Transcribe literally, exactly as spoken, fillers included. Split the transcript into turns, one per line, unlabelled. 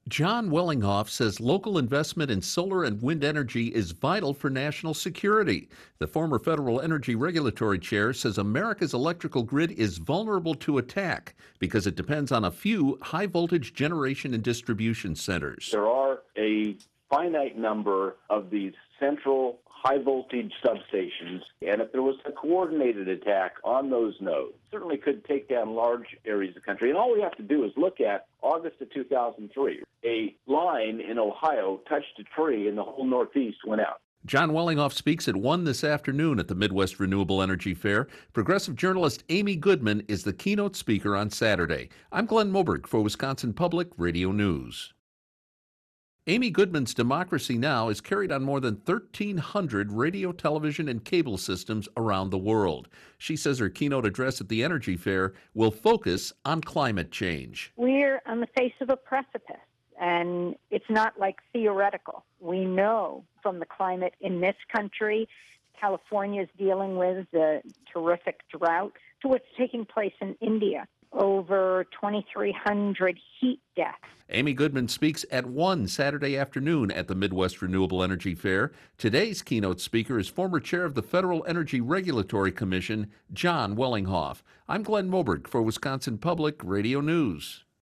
John Wellinghoff says local investment in solar and wind energy is vital for national security. The former Federal Energy Regulatory Chair says America's electrical grid is vulnerable to attack because it depends on a few high voltage generation and distribution centers.
There are a finite number of these central high voltage substations, and if there was a coordinated attack on those nodes, certainly could take down large areas of the country. And all we have to do is look at August of two thousand three. A line in Ohio touched a tree and the whole Northeast went out.
John Wellinghoff speaks at one this afternoon at the Midwest Renewable Energy Fair. Progressive journalist Amy Goodman is the keynote speaker on Saturday. I'm Glenn Moberg for Wisconsin Public Radio News. Amy Goodman's Democracy Now! Is carried on more than thirteen hundred radio, television, and cable systems around the world. She says her keynote address at the Energy Fair will focus on climate change.
We're on the face of a precipice, and it's not like theoretical. We know from the climate in this country, California is dealing with the terrific drought, to what's taking place in India. Over twenty-three hundred heat deaths.
Amy Goodman speaks at one Saturday afternoon at the Midwest Renewable Energy Fair. Today's keynote speaker is former chair of the Federal Energy Regulatory Commission, John Wellinghoff. I'm Glenn Moberg for Wisconsin Public Radio News.